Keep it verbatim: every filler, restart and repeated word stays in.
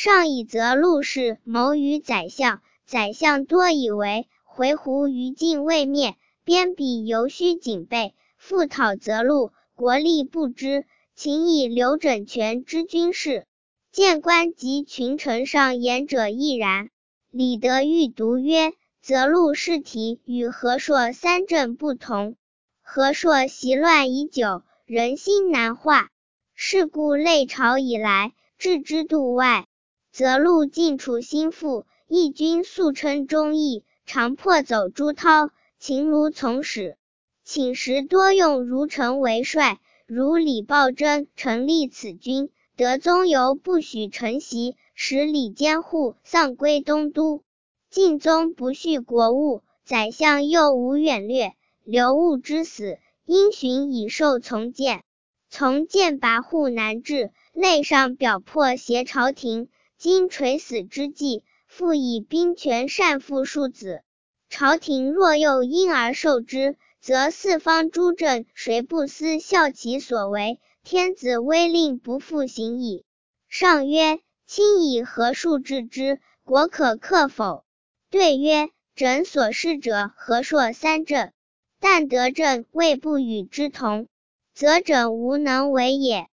上以则陆氏谋于宰相，宰相多以为回鹘于境未灭，边鄙犹须警备，复讨则陆，国力不支，请以刘枕权之军事。谏官及群臣上言者亦然。李德裕读曰：则陆事体与和硕三镇不同，和硕习乱已久，人心难化，是故类朝以来，置之度外。则陆晋楚心腹，义军素称忠义，常破走朱涛，秦卢从使。请时多用如臣为帅，如李抱真成立此军，德宗犹不许承袭，使李监护丧归东都。晋宗不恤国务，宰相又无远略，刘戊之死，因循以受从谏。从谏跋扈难治，类上表破挟朝廷，今垂死之际，复以兵权擅父庶子。朝廷若又因而受之，则四方诸镇谁不思效其所为？天子威令不复行矣。上曰：卿以何数治之？国可克否？对曰：枕所事者和硕三镇，但德镇未不与之同，则枕无能为也。